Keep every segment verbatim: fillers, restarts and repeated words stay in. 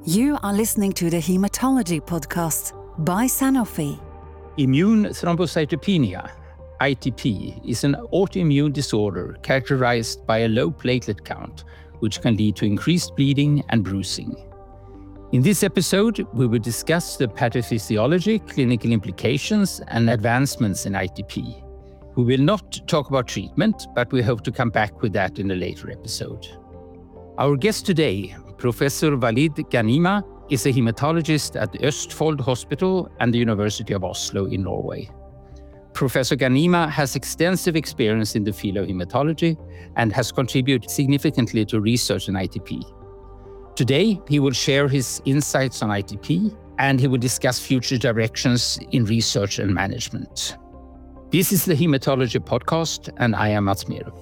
You are listening to the Hematology Podcast by Sanofi. Immune thrombocytopenia, I T P, is an autoimmune disorder characterized by a low platelet count, which can lead to increased bleeding and bruising. In this episode, we will discuss the pathophysiology, clinical implications, and advancements in I T P. We will not talk about treatment, but we hope to come back with that in a later episode. Our guest today, Professor Walid Ghanima, is a hematologist at Østfold Hospital and the University of Oslo in Norway. Professor Ghanima has extensive experience in the field of hematology and has contributed significantly to research in I T P. Today, he will share his insights on I T P, and he will discuss future directions in research and management. This is the Hematology Podcast, and I am Mats Merup.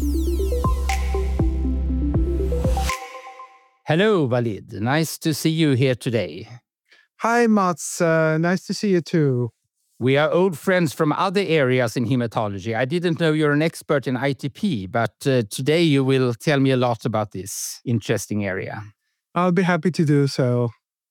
Hello, Walid. Nice to see you here today. Hi, Mats. Uh, nice to see you too. We are old friends from other areas in hematology. I didn't know you're an expert in I T P, but uh, today you will tell me a lot about this interesting area. I'll be happy to do so.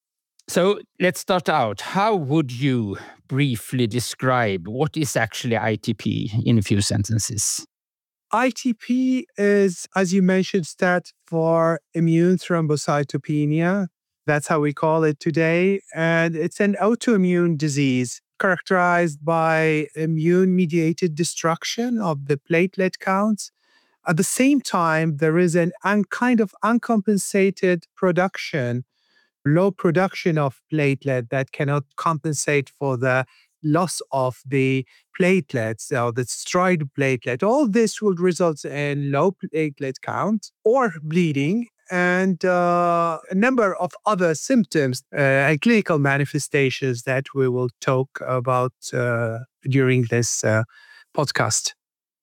So let's start out. How would you briefly describe what is actually I T P in a few sentences? I T P is, as you mentioned, stands for immune thrombocytopenia. That's how we call it today. And it's an autoimmune disease characterized by immune-mediated destruction of the platelet counts. At the same time, there is an un- kind of uncompensated production, low production of platelet that cannot compensate for the loss of the platelets or the destroyed platelet. All this will result in low platelet count or bleeding and uh, a number of other symptoms uh, and clinical manifestations that we will talk about uh, during this uh, podcast.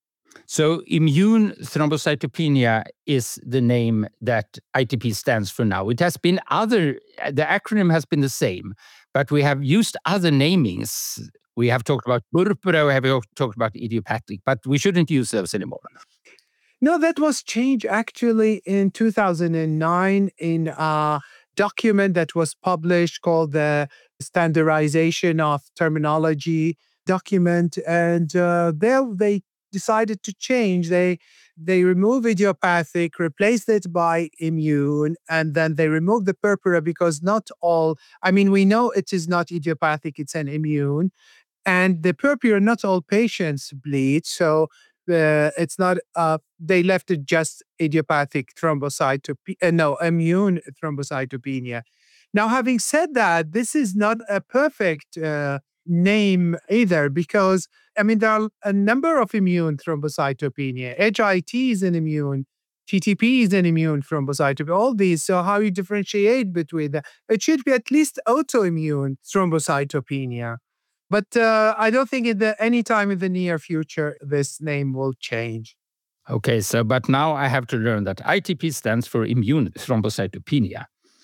So immune thrombocytopenia is the name that I T P stands for now. It has been other, the acronym has been the same, but we have used other namings. We have talked about purpura, we have talked about idiopathic, but we shouldn't use those anymore. No, that was changed actually in two thousand nine in a document that was published called the Standardization of Terminology document. And uh, there they decided to change. They they removed idiopathic, replaced it by immune, and then they removed the purpura because not all, I mean, we know it is not idiopathic, it's an immune. And the purpura, not all patients bleed. So uh, it's not, uh, they left it just idiopathic thrombocytopenia, uh, no, immune thrombocytopenia. Now, having said that, this is not a perfect uh, name either, because I mean, there are a number of immune thrombocytopenia. H I T is an immune, T T P is an immune thrombocytopenia, all these. So how you differentiate between them? It should be at least autoimmune thrombocytopenia. But uh, I don't think in the, any time in the near future, this name will change. Okay, so but now I have to learn that I T P stands for immune thrombocytopenia.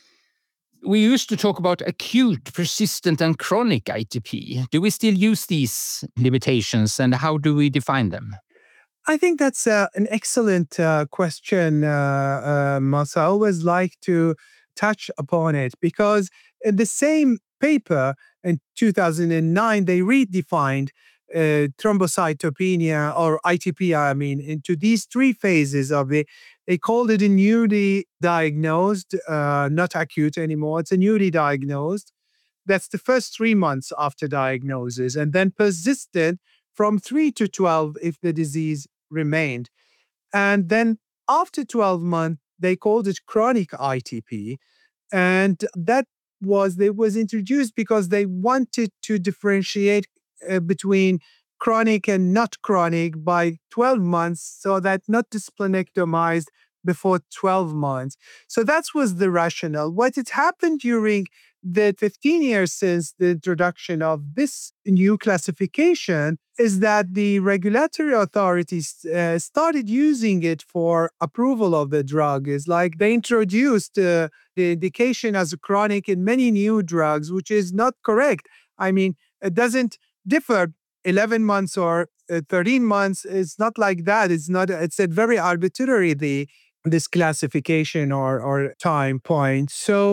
We used to talk about acute, persistent, and chronic I T P. Do we still use these limitations, and how do we define them? I think that's uh, an excellent uh, question, uh, uh, Mas. I always like to touch upon it because in the same paper in two thousand nine, they redefined uh, thrombocytopenia or I T P, I mean, into these three phases of it. They called it a newly diagnosed, uh, not acute anymore. It's a newly diagnosed. That's the first three months after diagnosis, and then persistent from three to twelve if the disease remained. And then after twelve months, they called it chronic I T P. And that was, they was introduced because they wanted to differentiate uh, between chronic and not chronic by twelve months, so that not splenectomized before twelve months. So that was the rationale. What had happened during the fifteen years since the introduction of this new classification is that the regulatory authorities uh, started using it for approval of the drug. It's like they introduced uh, the indication as a chronic in many new drugs, which is not correct. I mean, it doesn't differ eleven months or uh, thirteen months. It's not like that. It's not, it's a very arbitrary, the this classification or, or time point. So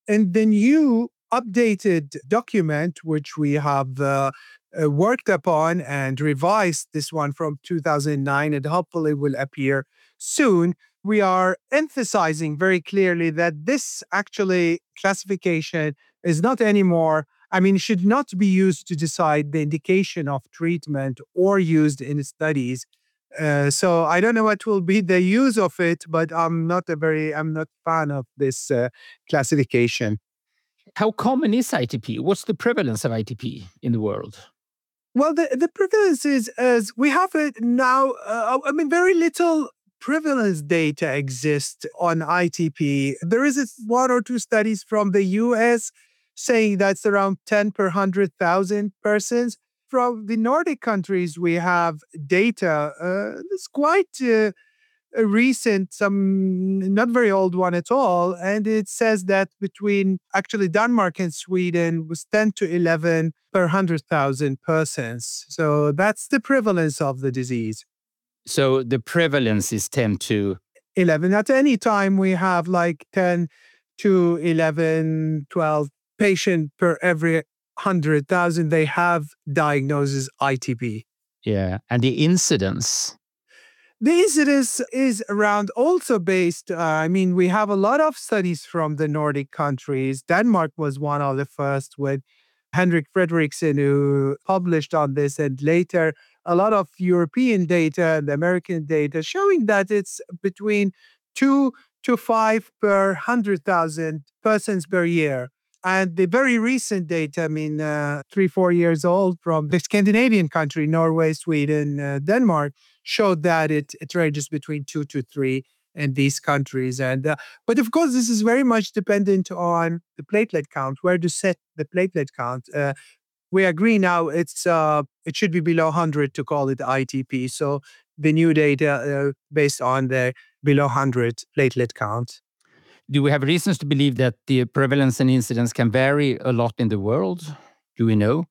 in the new updated document, which we have uh, uh, worked upon and revised, this one from two thousand nine, and hopefully will appear soon, we are emphasizing very clearly that this actually classification is not anymore, I mean, should not be used to decide the indication of treatment or used in studies. Uh, so I don't know what will be the use of it, but I'm not a very, I'm not fan of this uh, classification. How common is I T P? What's the prevalence of I T P in the world? Well, the, the prevalence is, as we have it now, uh, I mean, very little prevalence data exists on I T P. There is this one or two studies from the U S saying that's around ten per one hundred thousand persons. From the Nordic countries, we have data. Uh, it's quite uh, a recent, some not very old one at all. And it says that between actually Denmark and Sweden was ten to eleven per one hundred thousand persons. So that's the prevalence of the disease. So the prevalence is ten to eleven. At any time, we have like ten to eleven, twelve patients per every one hundred thousand. They have diagnosis I T P. Yeah. And the incidence? The incidence is around also based, uh, I mean, we have a lot of studies from the Nordic countries. Denmark was one of the first with Henrik Frederiksen, who published on this, and later a lot of European data and American data showing that it's between two to five per one hundred thousand persons per year. And the very recent data, I mean, uh, three, four years old from the Scandinavian country, Norway, Sweden, uh, Denmark, showed that it, it ranges between two to three in these countries. And uh, but of course, this is very much dependent on the platelet count, where to set the platelet count. Uh, we agree now it's uh, it should be below one hundred to call it I T P. So the new data uh, based on the below one hundred platelet count. Do we have reasons to believe that the prevalence and incidence can vary a lot in the world? Do we know?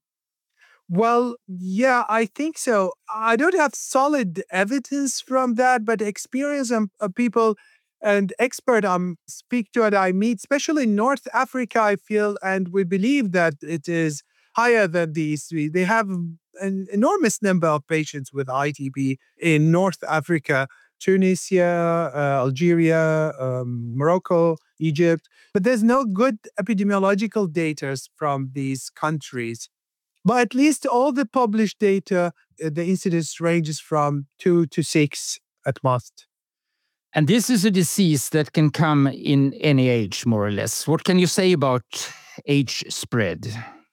Well, yeah, I think so. I don't have solid evidence from that, but experience of, of people and expert I um, speak to and I meet, especially in North Africa, I feel, and we believe that it is higher than these. They have an enormous number of patients with I T P in North Africa. Tunisia, uh, Algeria, um, Morocco, Egypt. But there's no good epidemiological data from these countries. But at least all the published data, uh, the incidence ranges from two to six at most. And this is a disease that can come in any age, more or less. What can you say about age spread?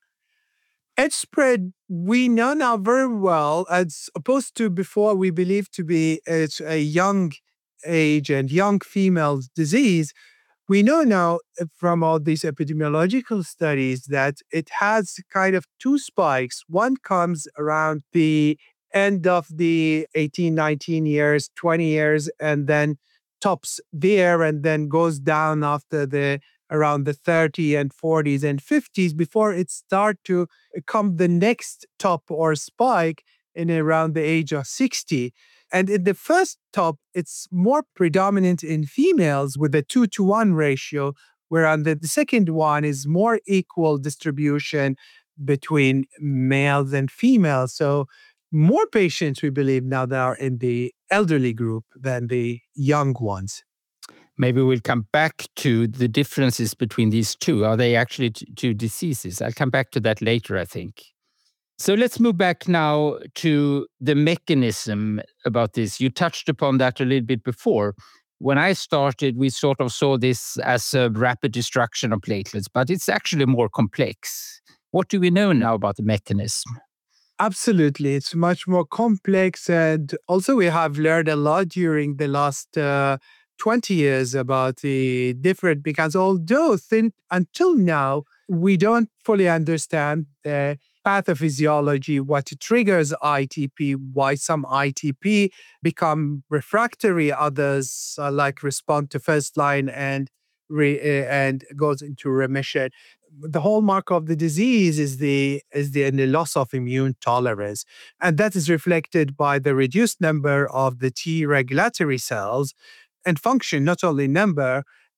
Age spread, we know now very well, as opposed to before we believed to be it's a young age and young female disease. We know now from all these epidemiological studies that it has kind of two spikes. One comes around the end of the eighteen, nineteen years, twenty years, and then tops there and then goes down after the around the thirties and forties and fifties before it start to come the next top or spike in around the age of sixty. And in the first top, it's more predominant in females with a two to one ratio, whereas the, the second one is more equal distribution between males and females. So more patients, we believe now, that are in the elderly group than the young ones. Maybe we'll come back to the differences between these two. Are they actually t- two diseases? I'll come back to that later, I think. So let's move back now to the mechanism about this. You touched upon that a little bit before. When I started, we sort of saw this as a rapid destruction of platelets, but it's actually more complex. What do we know now about the mechanism? Absolutely. It's much more complex. And also we have learned a lot during the last uh, twenty years about the different, because although thin, until now, we don't fully understand the pathophysiology, what triggers I T P, why some I T P become refractory, others uh, like respond to first line and re, uh, and goes into remission. The hallmark of the disease is the is the, the loss of immune tolerance, and that is reflected by the reduced number of the T regulatory cells and function, not only number,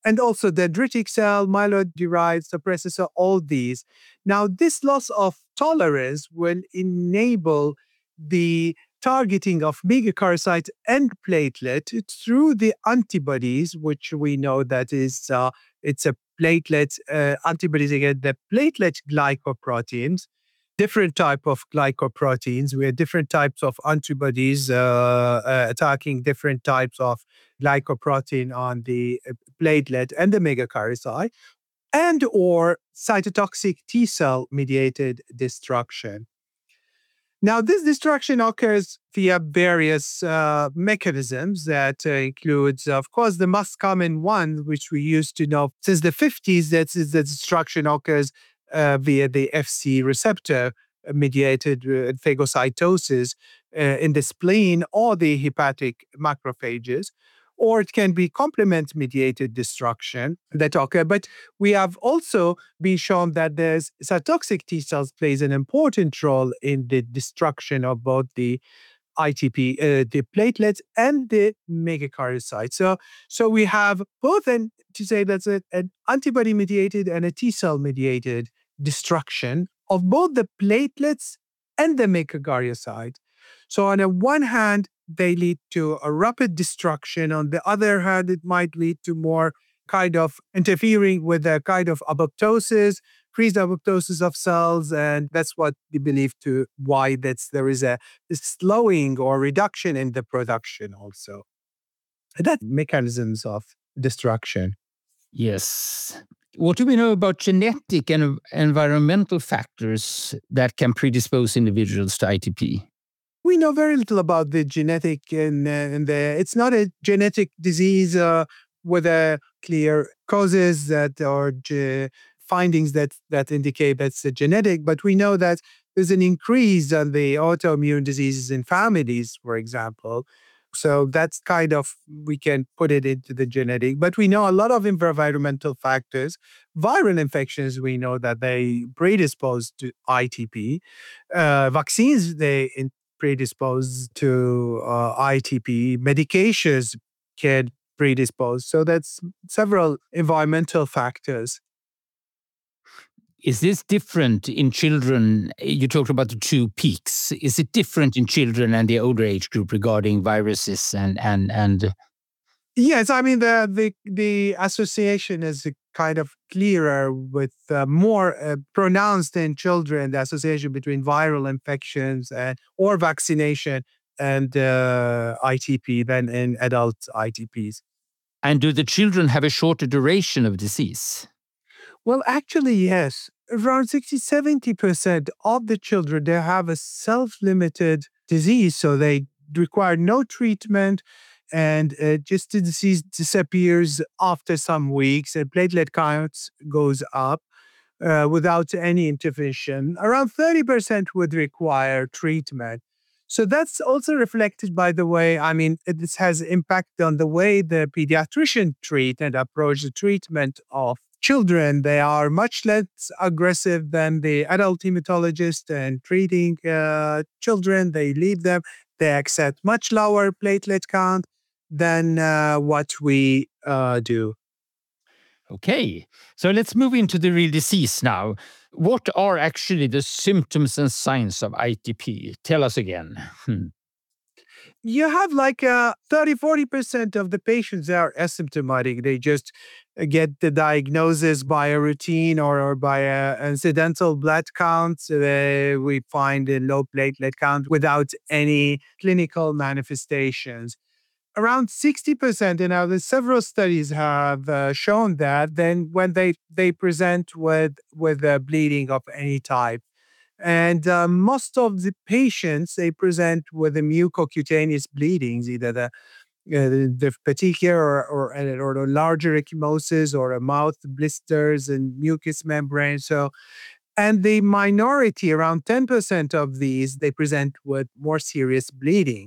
and also dendritic cell, myeloid-derived suppressors, so all these. Now, this loss of tolerance will enable the targeting of megakaryocyte and platelet through the antibodies, which we know that is uh, it's a platelet uh, antibodies against the platelet glycoproteins, different type of glycoproteins. We have different types of antibodies uh, uh, attacking different types of glycoprotein on the uh, platelet and the megakaryocyte, and or cytotoxic T cell mediated destruction. Now, this destruction occurs via various uh, mechanisms that uh, includes, of course, the most common one, which we used to know since the fifties, that is the destruction occurs uh, via the F C receptor mediated uh, phagocytosis uh, in the spleen or the hepatic macrophages, or it can be complement mediated destruction that occur. But we have also been shown that there's cytotoxic T cells plays an important role in the destruction of both the I T P, uh, the platelets and the megakaryocytes. So, so we have both an, to say that's a, an antibody mediated and a T cell mediated destruction of both the platelets and the megakaryocyte. So on the one hand, they lead to a rapid destruction. On the other hand, it might lead to more kind of interfering with a kind of apoptosis, increased apoptosis of cells, and that's what we believe to why that's there is a slowing or reduction in the production also. That mechanisms of destruction. Yes. What do we know about genetic and environmental factors that can predispose individuals to I T P? We know very little about the genetic, and, uh, and the, it's not a genetic disease uh, with a clear causes that or ge- findings that that indicate that's a genetic. But we know that there's an increase in the autoimmune diseases in families, for example. So that's kind of, we can put it into the genetic. But we know a lot of environmental factors. Viral infections, we know that they predispose to I T P. Uh, vaccines, they in, predispose to uh, I T P. Medications can predispose. So that's several environmental factors. Is this different in children? You talked about the two peaks. Is it different in children and the older age group regarding viruses and and and? Yes, I mean the the the association is kind of clearer with uh, more uh, pronounced in children. The association between viral infections and or vaccination and uh, I T P than in adult I T Ps. And do the children have a shorter duration of disease? Well, actually, yes. Around sixty, seventy percent of the children, they have a self-limited disease, so they require no treatment, and uh, just the disease disappears after some weeks, and platelet counts goes up uh, without any intervention. Around thirty percent would require treatment. So that's also reflected by the way, I mean, this has impact on the way the pediatrician treat and approach the treatment of children. They are much less aggressive than the adult hematologist, and treating uh, children, they leave them. They accept much lower platelet count than uh, what we uh, do. Okay, so let's move into the real disease now. What are actually the symptoms and signs of I T P? Tell us again. Hmm. You have like uh, thirty, forty percent of the patients that are asymptomatic. They just get the diagnosis by a routine or, or by a incidental blood count. Uh, we find a low platelet count without any clinical manifestations. Around sixty percent, and now there's several studies have uh, shown that then when they, they present with, with uh, bleeding of any type. And uh, most of the patients, they present with the mucocutaneous bleedings, either the, uh, the, the petechiae or, or, or the larger ecchymosis or a mouth blisters and mucous membrane. So, and the minority, around ten percent of these, they present with more serious bleeding.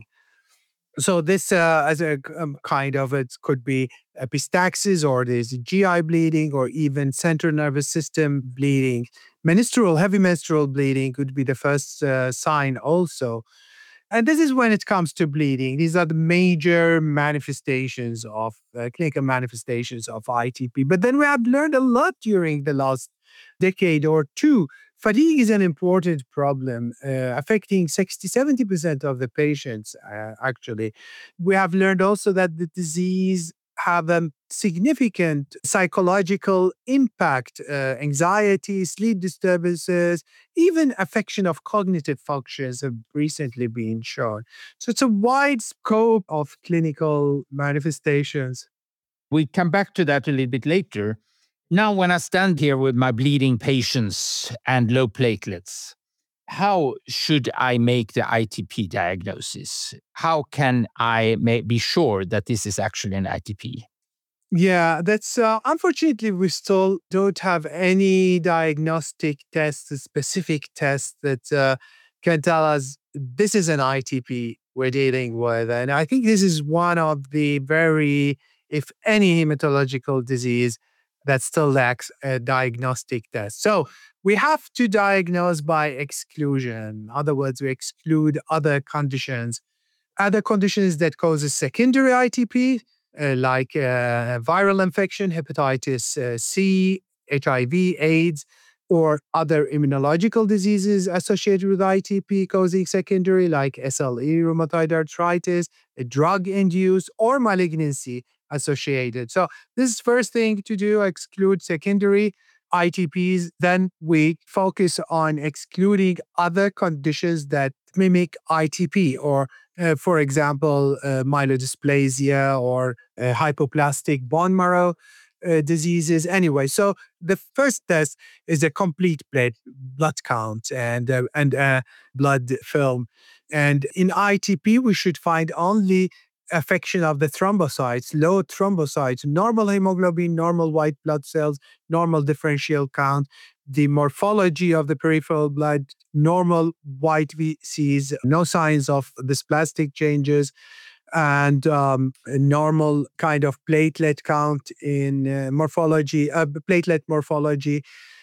So this, uh, as a um, kind of, it could be epistaxis, or there's G I bleeding, or even central nervous system bleeding. Menstrual, heavy menstrual bleeding could be the first uh, sign also. And this is when it comes to bleeding. These are the major manifestations of uh, clinical manifestations of I T P. But then we have learned a lot during the last decade or two. Fatigue is an important problem uh, affecting sixty, seventy percent of the patients, uh, actually. We have learned also that the disease have a significant psychological impact, uh, anxiety, sleep disturbances, even affection of cognitive functions have recently been shown. So it's a wide scope of clinical manifestations. We come back to that a little bit later. Now, when I stand here with my bleeding patients and low platelets, how should I make the I T P diagnosis? How can I may be sure that this is actually an I T P? Yeah, that's uh, unfortunately, we still don't have any diagnostic tests, a specific test that uh, can tell us this is an I T P we're dealing with. And I think this is one of the very, if any hematological disease that still lacks a diagnostic test. So we have to diagnose by exclusion. In other words, we exclude other conditions, other conditions that causes secondary I T P, uh, like uh, viral infection, hepatitis uh, C, H I V, AIDS, or other immunological diseases associated with I T P causing secondary, like S L E, rheumatoid arthritis, a drug-induced, or malignancy associated. So this is first thing to do, exclude secondary I T Ps. Then we focus on excluding other conditions that mimic I T P, or uh, for example, uh, myelodysplasia or uh, hypoplastic bone marrow uh, diseases. Anyway, so the first test is a complete blood blood count and uh, and uh, blood film. And in I T P, we should find only affection of the thrombocytes, low thrombocytes, normal hemoglobin, normal white blood cells, normal differential count, the morphology of the peripheral blood, normal white V Cs, no signs of dysplastic changes, and um, a normal kind of platelet count in uh, morphology, uh, platelet morphology,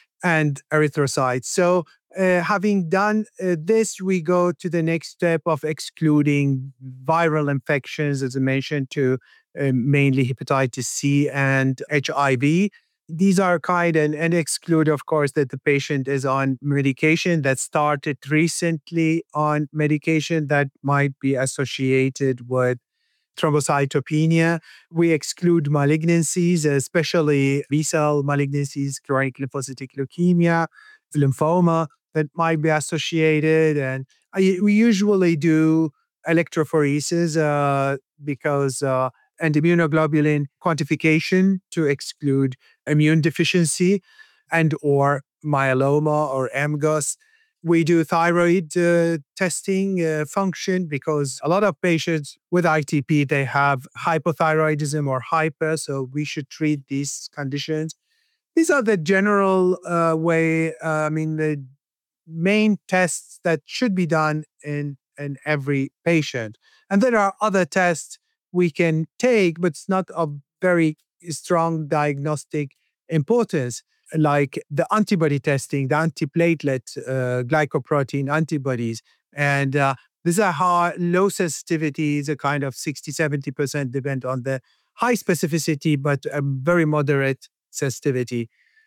and erythrocytes. So uh, having done uh, this, we go to the next step of excluding viral infections, as I mentioned, to uh, mainly hepatitis C and H I V. These are kind and, and exclude, of course, that the patient is on medication that started recently on medication that might be associated with thrombocytopenia. We exclude malignancies, especially B-cell malignancies, chronic lymphocytic leukemia, lymphoma that might be associated. And I, we usually do electrophoresis uh, because uh, and immunoglobulin quantification to exclude immune deficiency and or myeloma or M G U S. We do thyroid uh, testing uh, function because a lot of patients with I T P, they have hypothyroidism or hyper, so we should treat these conditions. These are the general uh, way, uh, I mean, the main tests that should be done in, in every patient. And there are other tests we can take, but it's not of very strong diagnostic importance, like the antibody testing, the antiplatelet uh, glycoprotein antibodies. And uh, these are high, low sensitivities, a kind of sixty, seventy percent depend on the high specificity, but a very moderate sensitivity.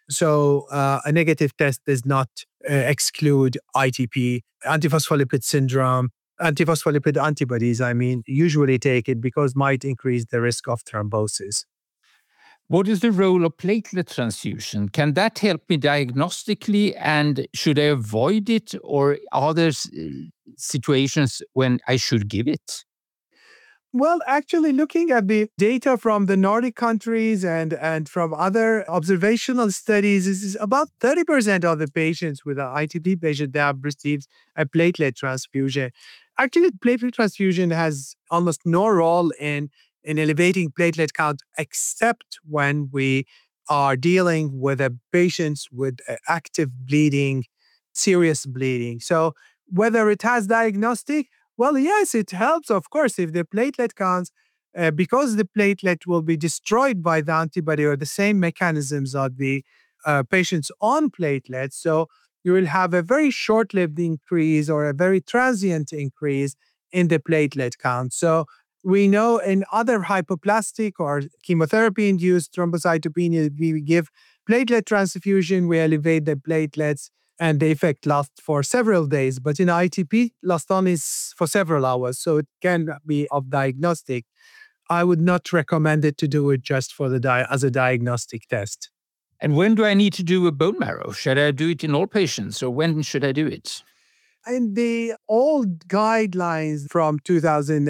So uh, a negative test does not uh, exclude I T P. Antiphospholipid syndrome, antiphospholipid antibodies, I mean, usually take it because might increase the risk of thrombosis. What is the role of platelet transfusion? Can that help me diagnostically, and should I avoid it, or are there situations when I should give it? Well, actually, looking at the data from the Nordic countries and, and from other observational studies, this is about thirty percent of the patients with an I T P patient that have received a platelet transfusion. Actually, platelet transfusion has almost no role in, in elevating platelet count, except when we are dealing with a patients with active bleeding, serious bleeding. So whether it has diagnostic, well, yes, it helps, of course, if the platelet counts, uh, because the platelet will be destroyed by the antibody or the same mechanisms of the uh, patient's own platelets. So you will have a very short-lived increase or a very transient increase in the platelet count. So we know in other hypoplastic or chemotherapy-induced thrombocytopenia, we give platelet transfusion, we elevate the platelets, and the effect lasts for several days. But in I T P, lasts only for several hours, so it can be of diagnostic. I would not recommend it to do it just for the di- as a diagnostic test. And when do I need to do a bone marrow? Should I do it in all patients, or when should I do it? In the old guidelines from two thousand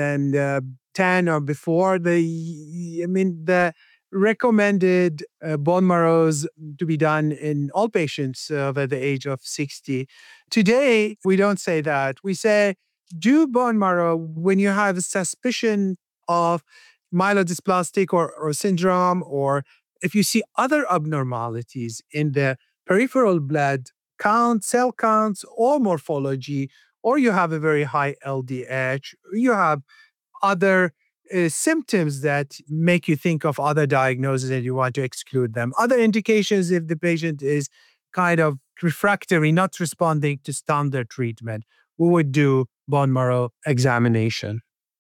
ten or before, the I mean the recommended uh, bone marrows to be done in all patients uh, over the age of sixty. Today, we don't say that. We say do bone marrow when you have a suspicion of myelodysplastic or, or syndrome, or if you see other abnormalities in the peripheral blood count, cell counts, or morphology, or you have a very high L D H, you have other uh, symptoms that make you think of other diagnoses and you want to exclude them. Other indications if the patient is kind of refractory, not responding to standard treatment, we would do bone marrow examination.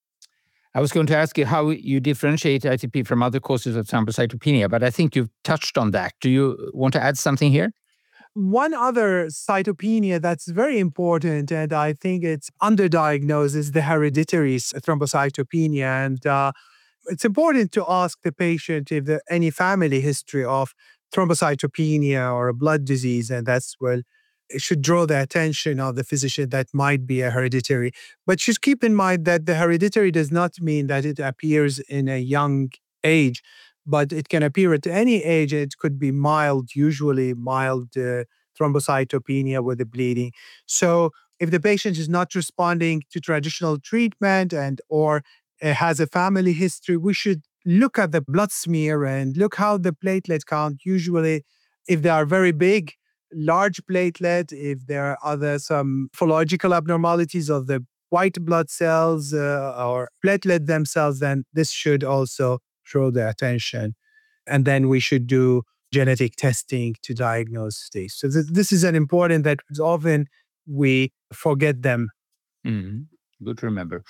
I was going to ask you how you differentiate I T P from other causes of thrombocytopenia, but I think you've touched on that. Do you want to add something here? One other cytopenia that's very important, and I think it's underdiagnosed, is the hereditary thrombocytopenia. And uh, it's important to ask the patient if there any family history of thrombocytopenia or a blood disease, and that's well, it should draw the attention of the physician that might be a hereditary. But just keep in mind that the hereditary does not mean that it appears in a young age, but it can appear at any age. It could be mild, usually mild uh, thrombocytopenia with the bleeding. So if the patient is not responding to traditional treatment and or uh, has a family history, we should look at the blood smear and look how the platelet count. Usually, if they are very big, large platelet, if there are other some morphological abnormalities of the white blood cells uh, or platelet themselves, then this should also draw the attention. And then we should do genetic testing to diagnose this. So th- this is an important that often we forget them. Mm, good to remember.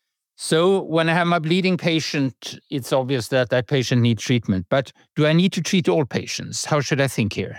So when I have my bleeding patient, it's obvious that that patient needs treatment. But do I need to treat all patients? How should I think here?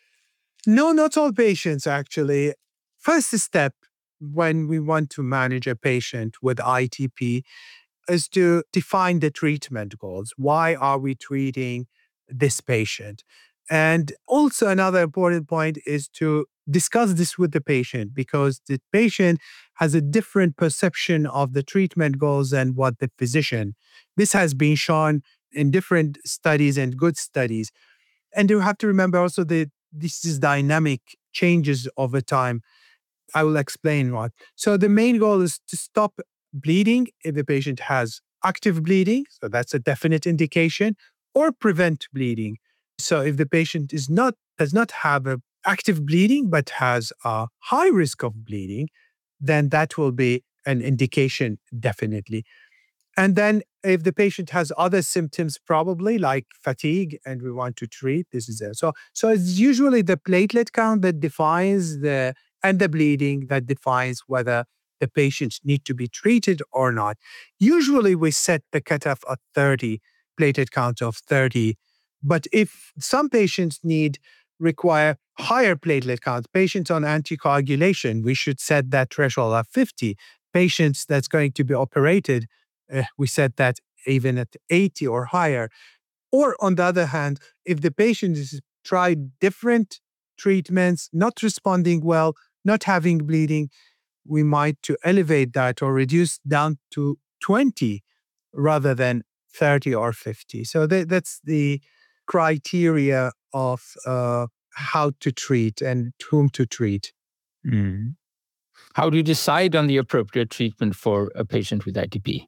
No, not all patients, actually. First step when we want to manage a patient with I T P is to define the treatment goals. Why are we treating this patient? And also another important point is to discuss this with the patient, because the patient has a different perception of the treatment goals than what the physician. This has been shown in different studies and good studies. And you have to remember also that this is dynamic, changes over time. I will explain what. So the main goal is to stop bleeding if the patient has active bleeding, so that's a definite indication, or prevent bleeding. So if the patient is not does not have a active bleeding but has a high risk of bleeding, then that will be an indication definitely. And then if the patient has other symptoms, probably like fatigue, and we want to treat, this is it. So, so it's usually the platelet count that defines the, and the bleeding that defines whether the patients need to be treated or not. Usually we set the cutoff at thirty, platelet count of thirty. But if some patients need, require higher platelet count, patients on anticoagulation, we should set that threshold at fifty. Patients that's going to be operated, Uh, we set that even at eighty or higher. Or on the other hand, if the patient has tried different treatments, not responding well, not having bleeding, we might to elevate that or reduce down to twenty rather than thirty or fifty. So that, that's the criteria of uh, how to treat and whom to treat. Mm. How do you decide on the appropriate treatment for a patient with I T P?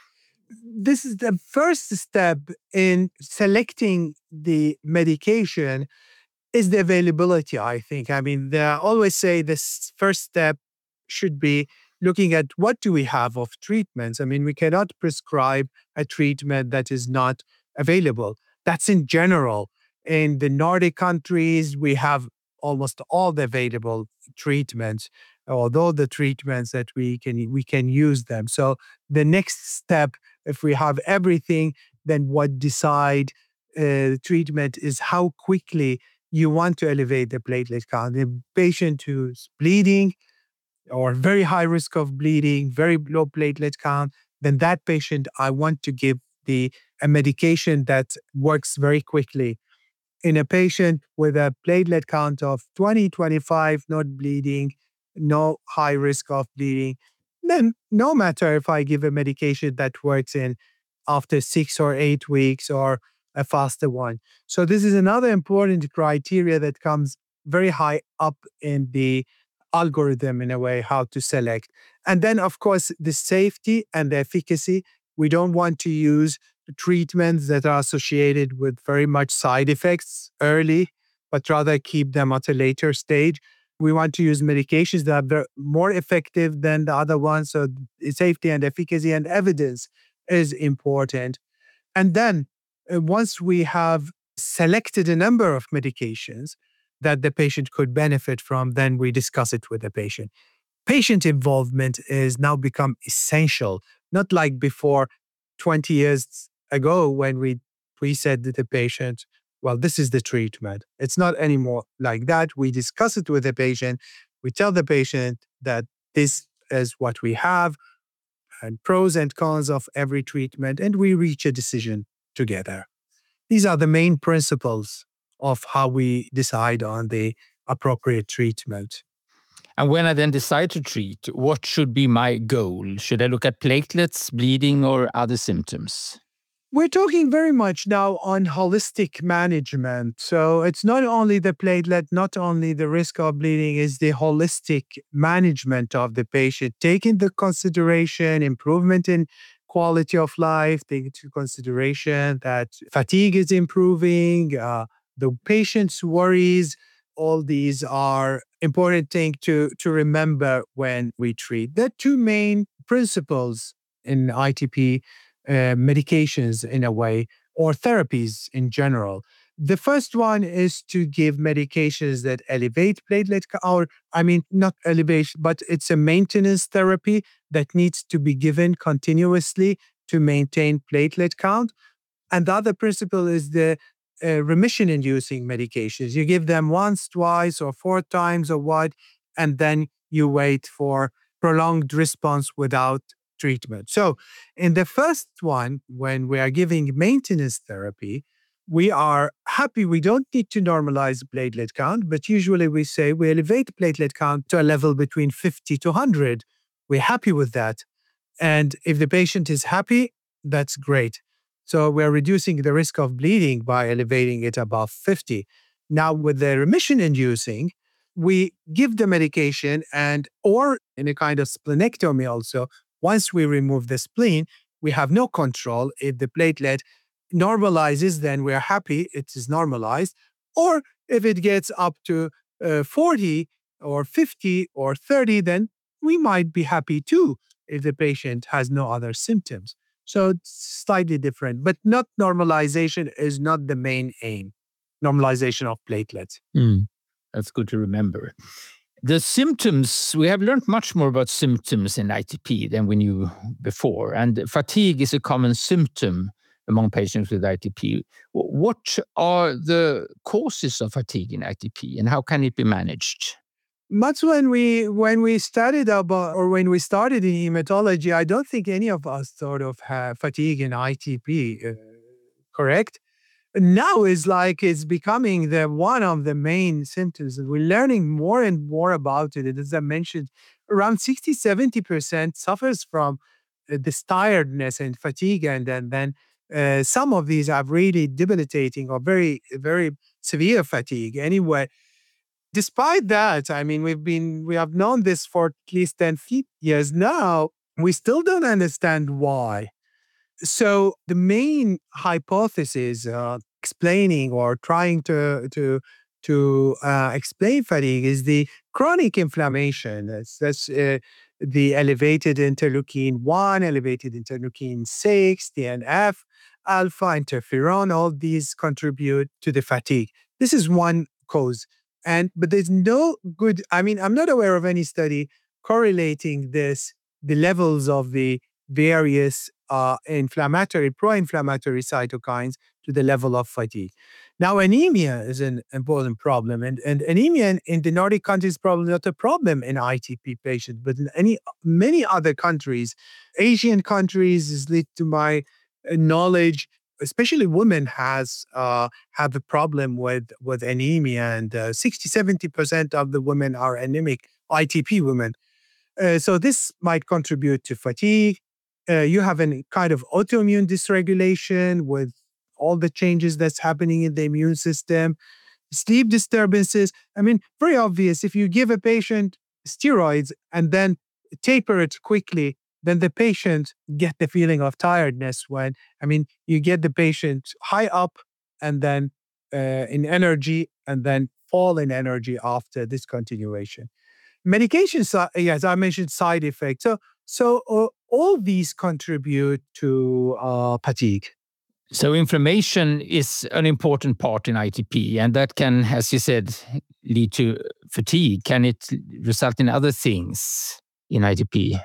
This is the first step in selecting the medication is the availability, I think. I mean, they always say this first step should be looking at what do we have of treatments. I mean, we cannot prescribe a treatment that is not available. That's in general. In the Nordic countries, we have almost all the available treatments. although the treatments that we can we can use them. So the next step, if we have everything, then what decide uh, treatment is how quickly you want to elevate the platelet count. The patient who's bleeding or very high risk of bleeding, very low platelet count, then that patient, I want to give the a medication that works very quickly. In a patient with a platelet count of twenty, twenty-five, not bleeding, no high risk of bleeding, then no matter if I give a medication that works in after six or eight weeks or a faster one. So this is another important criteria that comes very high up in the algorithm in a way, how to select. And then, of course, the safety and the efficacy. We don't want to use treatments that are associated with very much side effects early, but rather keep them at a later stage. We want to use medications that are more effective than the other ones. So safety and efficacy and evidence is important. And then uh, once we have selected a number of medications that the patient could benefit from, then we discuss it with the patient. Patient involvement is now become essential, not like before twenty years ago when we, we said to the patient, well, this is the treatment. It's not anymore like that. We discuss it with the patient. We tell the patient that this is what we have and pros and cons of every treatment, and we reach a decision together. These are the main principles of how we decide on the appropriate treatment. And when I then decide to treat, what should be my goal? Should I look at platelets, bleeding, or other symptoms? We're talking very much now on holistic management. So it's not only the platelet, not only the risk of bleeding, it's the holistic management of the patient, taking into consideration improvement in quality of life, taking into consideration that fatigue is improving, uh, the patient's worries. All these are important things to, to remember when we treat. There are two main principles in I T P uh, medications in a way, or therapies in general. The first one is to give medications that elevate platelet count, or I mean, not elevate, but it's a maintenance therapy that needs to be given continuously to maintain platelet count. And the other principle is the uh, remission-inducing medications. You give them once, twice, or four times or what, and then you wait for prolonged response without treatment. So in the first one, when we are giving maintenance therapy, we are happy. We don't need to normalize platelet count, but usually we say we elevate platelet count to a level between fifty to one hundred. We're happy with that. And if the patient is happy, that's great. So we're reducing the risk of bleeding by elevating it above fifty. Now with the remission inducing, we give the medication and, or in a kind of splenectomy also, once we remove the spleen, we have no control. If the platelet normalizes, then we're happy it is normalized. Or if it gets up to uh, forty or fifty or thirty, then we might be happy too if the patient has no other symptoms. So it's slightly different, but not normalization is not the main aim. Normalization of platelets. Mm, that's good to remember. The symptoms, we have learned much more about symptoms in I T P than we knew before. And fatigue is a common symptom among patients with I T P. What are the causes of fatigue in I T P and how can it be managed? Much when we when we studied about or when we started in hematology, I don't think any of us sort of have fatigue in I T P, uh, correct? Now it's like it's becoming the one of the main symptoms. We're learning more and more about it. And as I mentioned, around sixty, seventy percent suffers from uh, this tiredness and fatigue. And then, then uh, some of these have really debilitating or very, very severe fatigue. Anyway, despite that, I mean, we've been, we have known this for at least ten years now. We still don't understand why. So the main hypothesis uh, explaining or trying to to to uh, explain fatigue is the chronic inflammation. That's, that's uh, the elevated interleukin one, elevated interleukin six, T N F, alpha, interferon. All these contribute to the fatigue. This is one cause. And but there's no good, I mean, I'm not aware of any study correlating this, the levels of the various uh, inflammatory, pro-inflammatory cytokines to the level of fatigue. Now, anemia is an important problem, and, and anemia in, in the Nordic countries is probably not a problem in I T P patients, but in any many other countries, Asian countries, is lead to my uh, knowledge, especially women has uh, have a problem with with anemia, and uh, sixty, seventy percent of the women are anemic, I T P women. Uh, so this might contribute to fatigue. Uh, you have a kind of autoimmune dysregulation with all the changes that's happening in the immune system, sleep disturbances. I mean, very obvious. If you give a patient steroids and then taper it quickly, then the patient get the feeling of tiredness when, I mean, you get the patient high up and then uh, in energy and then fall in energy after discontinuation. Medications, uh, yes, I mentioned side effects. So, so uh, all these contribute to uh, fatigue. So inflammation is an important part in I T P, and that can, as you said, lead to fatigue. Can it result in other things in I T P?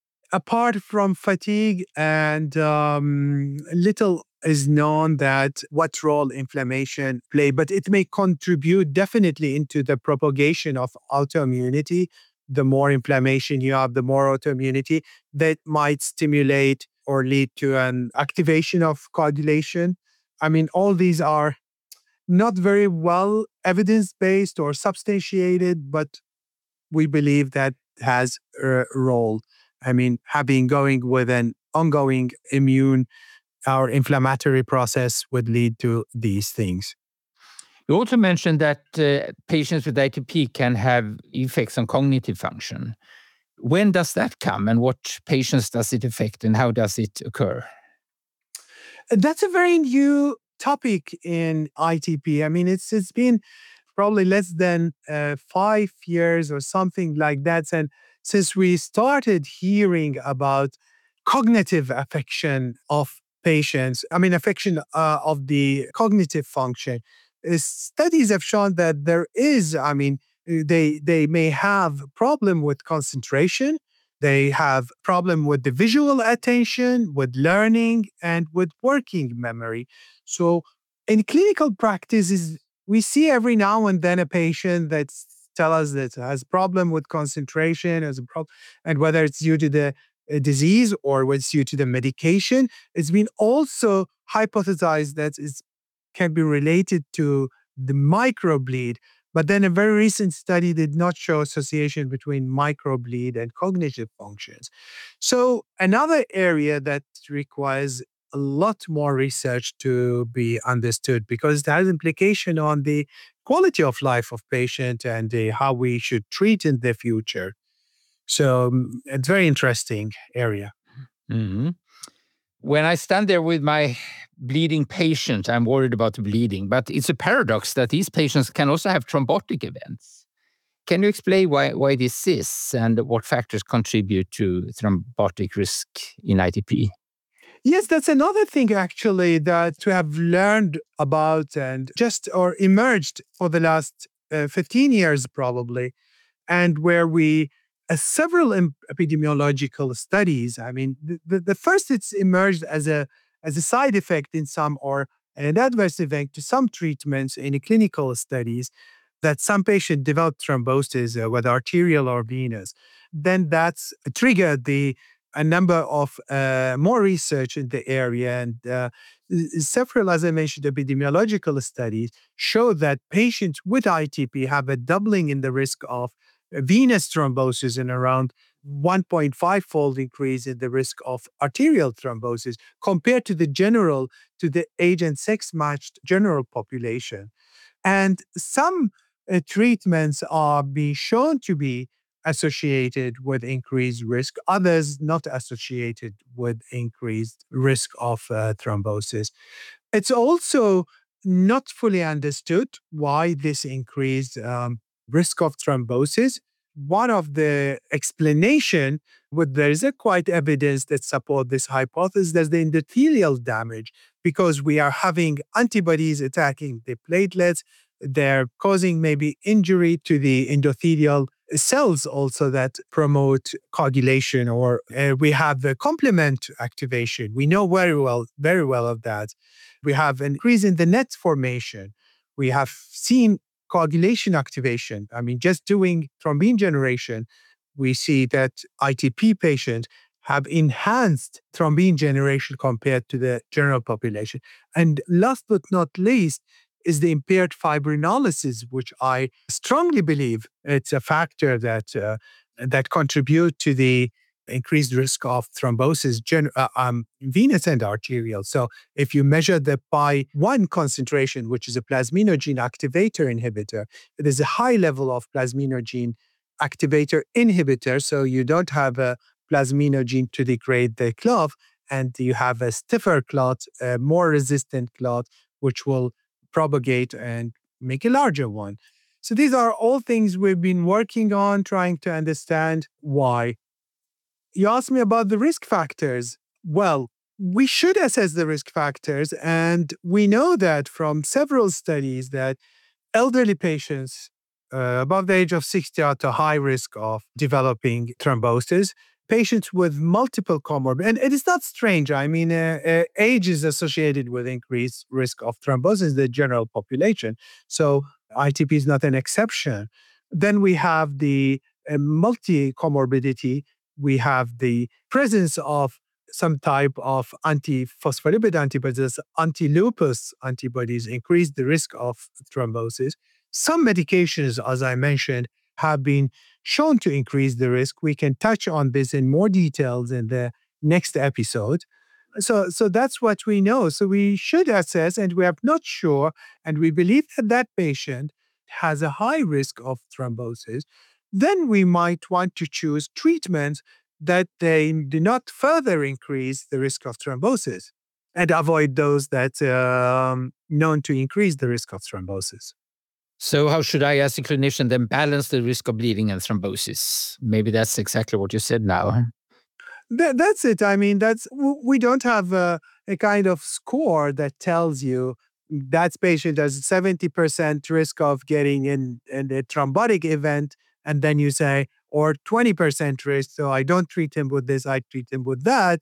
Apart from fatigue, and um, little is known that what role inflammation play, but it may contribute definitely into the propagation of autoimmunity. The more inflammation you have, the more autoimmunity that might stimulate or lead to an activation of coagulation. I mean, all these are not very well evidence-based or substantiated, but we believe that has a role. I mean, having going with an ongoing immune or inflammatory process would lead to these things. You also mentioned that uh, patients with I T P can have effects on cognitive function. When does that come, and what patients does it affect, and how does it occur? That's a very new topic in I T P. I mean, it's it's been probably less than uh, five years or something like that, and since we started hearing about cognitive affection of patients, I mean, affection uh, of the cognitive function, uh, studies have shown that there is, I mean, they they may have problem with concentration, they have problem with the visual attention, with learning, and with working memory. So in clinical practices, we see every now and then a patient that's tell us that has problem with concentration, has a problem, and whether it's due to the uh, disease or whether it's due to the medication, it's been also hypothesized that it can be related to the microbleed. But then a very recent study did not show association between microbleed and cognitive functions. So another area that requires a lot more research to be understood, because it has implication on the quality of life of patient and uh, how we should treat in the future. So um, it's a very interesting area. Mm-hmm. When I stand there with my bleeding patient, I'm worried about the bleeding, but it's a paradox that these patients can also have thrombotic events. Can you explain why, why this is and what factors contribute to thrombotic risk in I T P? Yes, that's another thing actually that we have learned about and just or emerged for the last uh, fifteen years probably, and where we uh, several em- epidemiological studies. I mean, the, the, the first it's emerged as a as a side effect in some or an adverse event to some treatments in clinical studies that some patient developed thrombosis, uh, whether arterial or venous. Then that's triggered the a number of uh, more research in the area, and uh, several, as I mentioned, epidemiological studies show that patients with I T P have a doubling in the risk of venous thrombosis and around one point five fold increase in the risk of arterial thrombosis compared to the general, to the age and sex matched general population. And some uh, treatments are being shown to be associated with increased risk, others not associated with increased risk of uh, thrombosis. It's also not fully understood why this increased um, risk of thrombosis. One of the explanation, but there is a quite evidence that support this hypothesis, there's the endothelial damage, because we are having antibodies attacking the platelets, They're causing maybe injury to the endothelial cells also that promote coagulation, or uh, we have the complement activation. We know very well, very well of that. We have an increase in the net formation. We have seen coagulation activation. I mean, just doing thrombin generation, we see that I T P patients have enhanced thrombin generation compared to the general population. And last but not least is the impaired fibrinolysis, which I strongly believe it's a factor that uh, that contribute to the increased risk of thrombosis, gen- uh, um, venous and arterial. So if you measure the P I one concentration, which is a plasminogen activator inhibitor, it is a high level of plasminogen activator inhibitor. So you don't have a plasminogen to degrade the clot, and you have a stiffer clot, a more resistant clot, which will propagate and make a larger one. So these are all things we've been working on, trying to understand why. You asked me about the risk factors. Well, we should assess the risk factors, and we know that from several studies that elderly patients uh, above the age of sixty are at a high risk of developing thrombosis. Patients with multiple comorbid, and it is not strange. I mean, uh, uh, age is associated with increased risk of thrombosis in the general population. So I T P is not an exception. Then we have the uh, multi-comorbidity. We have the presence of some type of anti-phospholipid antibodies, anti-lupus antibodies increase the risk of thrombosis. Some medications, as I mentioned, have been shown to increase the risk. We can touch on this in more details in the next episode. So, so that's what we know. So we should assess, and we are not sure, and we believe that that patient has a high risk of thrombosis. Then we might want to choose treatments that they do not further increase the risk of thrombosis, and avoid those that are um, known to increase the risk of thrombosis. So how should I, as a clinician, then balance the risk of bleeding and thrombosis? Maybe that's exactly what you said now. That, that's it. I mean, that's we don't have a, a kind of score that tells you that patient has seventy percent risk of getting in, in a thrombotic event, and then you say, or twenty percent risk, so I don't treat him with this, I treat him with that.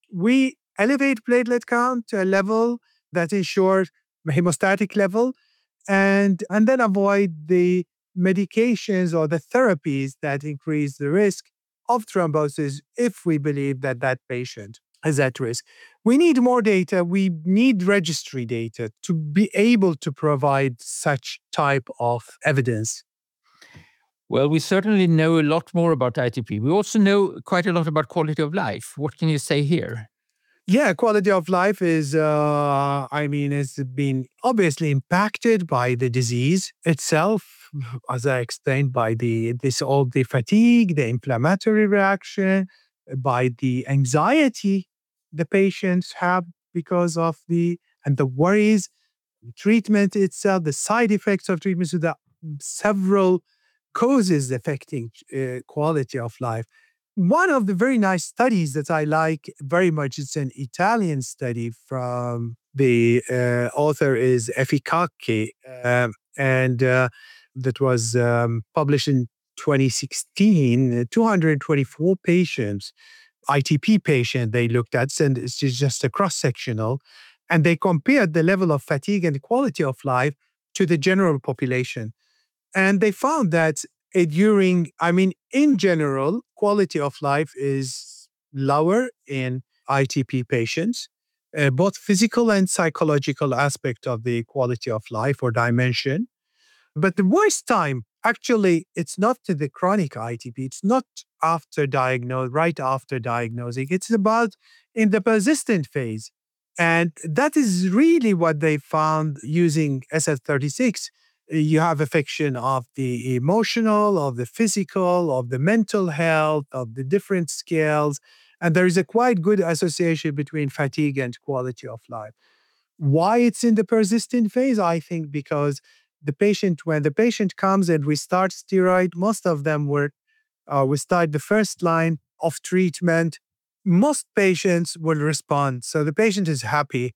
We elevate platelet count to a level that ensures hemostatic level, and, and then avoid the medications or the therapies that increase the risk of thrombosis if we believe that that patient is at risk. We need more data. We need registry data to be able to provide such type of evidence. Well, we certainly know a lot more about I T P. We also know quite a lot about quality of life. What can you say here? Yeah, quality of life is, uh, I mean, it's been obviously impacted by the disease itself, as I explained, by the this all the fatigue, the inflammatory reaction, by the anxiety the patients have because of the, and the worries, the treatment itself, the side effects of treatment, so there are several causes affecting uh, quality of life. One of the very nice studies that I like very much, it's an Italian study from the uh, author is Efficacchi, uh, and uh, that was um, published in twenty sixteen, two hundred twenty-four patients, I T P patient they looked at, and it's just a cross-sectional, and they compared the level of fatigue and quality of life to the general population. And they found that uh, during, I mean, in general, quality of life is lower in I T P patients, uh, both physical and psychological aspect of the quality of life or dimension. But the worst time, actually, it's not to the chronic I T P. It's not after diagnose, right after diagnosing. It's about in the persistent phase. And that is really what they found using S S thirty-six. You have affection of the emotional, of the physical, of the mental health, of the different scales. And there is a quite good association between fatigue and quality of life. Why it's in the persistent phase? I think because the patient, when the patient comes and we start steroid, most of them were, uh, we start the first line of treatment. Most patients will respond. So the patient is happy.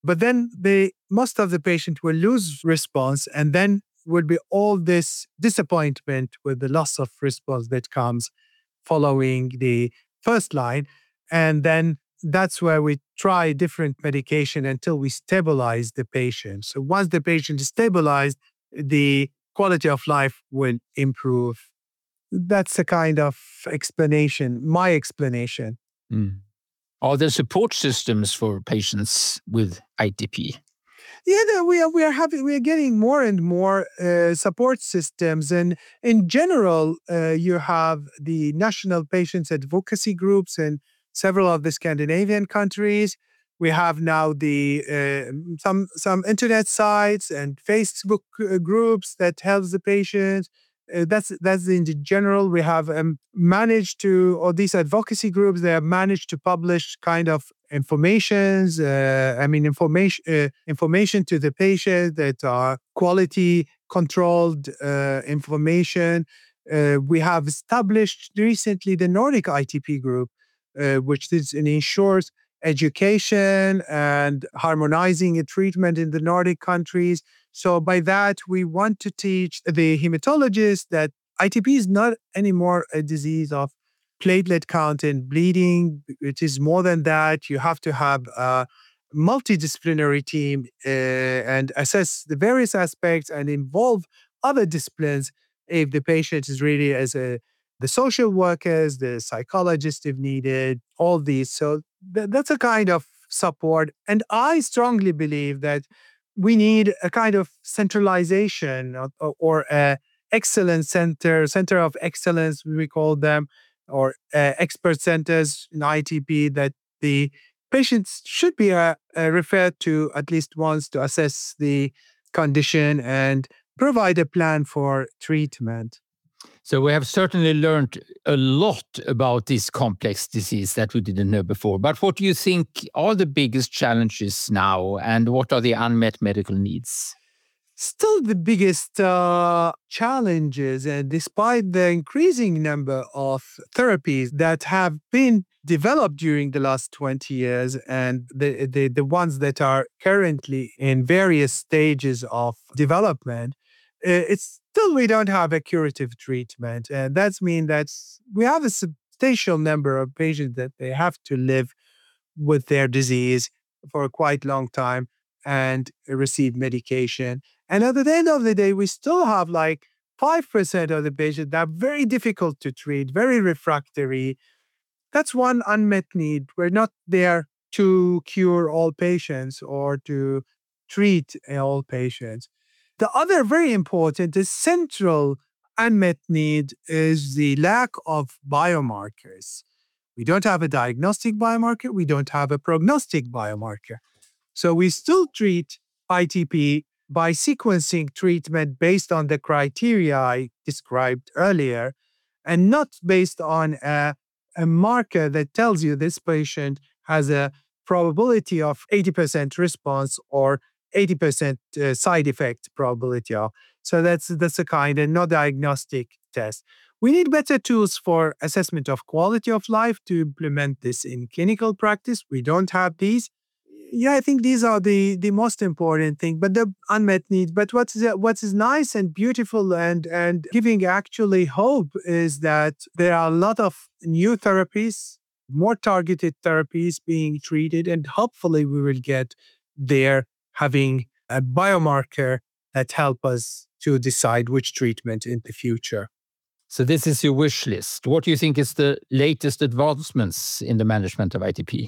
But then they, most of the patient will lose response, and then will be all this disappointment with the loss of response that comes following the first line. And then that's where we try different medication until we stabilize the patient. So once the patient is stabilized, the quality of life will improve. That's a kind of explanation, my explanation. Mm. Are there support systems for patients with I T P? Yeah, no, we are we are having we are getting more and more uh, support systems, and in general, uh, you have the national patients advocacy groups in several of the Scandinavian countries. We have now the uh, some some internet sites and Facebook uh, groups that helps the patients. Uh, that's that's in the general. We have um, managed to, or these advocacy groups, they have managed to publish kind of informations. Uh, I mean, information uh, information to the patient that are quality controlled uh, information. Uh, we have established recently the Nordic I T P group, uh, which is and ensures education and harmonizing a treatment in the Nordic countries. So by that, we want to teach the hematologists that I T P is not anymore a disease of platelet count and bleeding. It is more than that. You have to have a multidisciplinary team uh, and assess the various aspects and involve other disciplines if the patient is really as a the social workers, the psychologists if needed, all these. So th- that's a kind of support. And I strongly believe that we need a kind of centralization or, or a excellence center, center of excellence, we call them, or uh, expert centers in I T P that the patients should be uh, uh, referred to at least once to assess the condition and provide a plan for treatment. So we have certainly learned a lot about this complex disease that we didn't know before. But what do you think are the biggest challenges now, and what are the unmet medical needs? Still the biggest uh, challenges, and despite the increasing number of therapies that have been developed during the last twenty years and the, the, the ones that are currently in various stages of development, it's still we don't have a curative treatment. And that's mean that we have a substantial number of patients that they have to live with their disease for a quite long time and receive medication. And at the end of the day, we still have like five percent of the patients that are very difficult to treat, very refractory. That's one unmet need. We're not there to cure all patients or to treat all patients. The other very important, is central unmet need is the lack of biomarkers. We don't have a diagnostic biomarker. We don't have a prognostic biomarker. So we still treat I T P by sequencing treatment based on the criteria I described earlier, and not based on a, a marker that tells you this patient has a probability of eighty percent response or eighty percent uh, side effect probability of. So that's that's a kind of no diagnostic test. We need better tools for assessment of quality of life to implement this in clinical practice. We don't have these. Yeah, I think these are the, the most important thing, but the unmet needs. But what's what is nice and beautiful and, and giving actually hope is that there are a lot of new therapies, more targeted therapies being treated, and hopefully we will get there having a biomarker that help us to decide which treatment in the future. So this is your wish list. What do you think is the latest advancements in the management of I T P?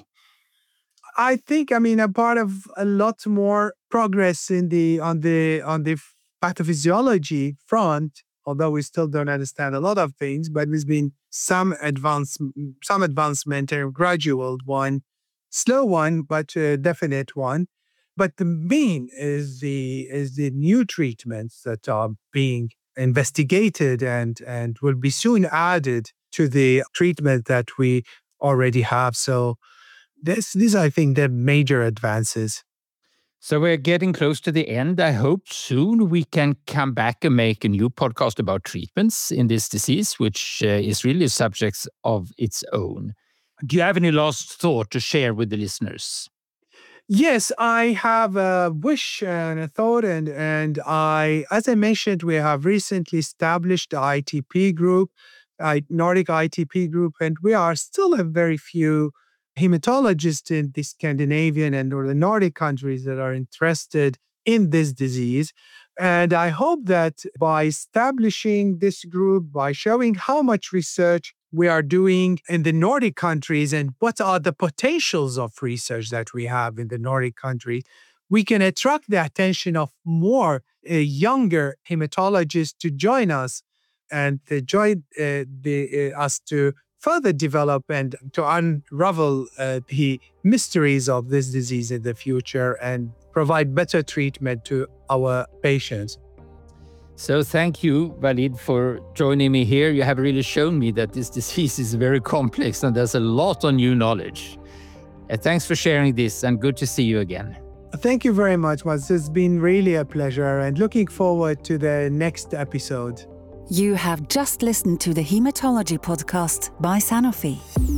I think, I mean, a part of a lot more progress in the on the on the pathophysiology front, although we still don't understand a lot of things, but there's been some advance, some advancement, a gradual one, slow one, but a definite one. But the main is the is the new treatments that are being investigated and, and will be soon added to the treatment that we already have. So this these are, I think, the major advances. So we're getting close to the end. I hope soon we can come back and make a new podcast about treatments in this disease, which uh, is really a subject of its own. Do you have any last thought to share with the listeners? Yes, I have a wish and a thought, and, and I, as I mentioned, we have recently established the I T P group, I, Nordic I T P group, and we are still a very few hematologists in the Scandinavian and or the Nordic countries that are interested in this disease. And I hope that by establishing this group, by showing how much research we are doing in the Nordic countries and what are the potentials of research that we have in the Nordic countries, we can attract the attention of more uh, younger hematologists to join us and to join uh, the, uh, us to further develop and to unravel uh, the mysteries of this disease in the future and provide better treatment to our patients. So thank you, Walid, for joining me here. You have really shown me that this disease is very complex and there's a lot of new knowledge. Uh, thanks for sharing this, and good to see you again. Thank you very much, Maz. It's been really a pleasure, and looking forward to the next episode. You have just listened to the Hematology Podcast by Sanofi.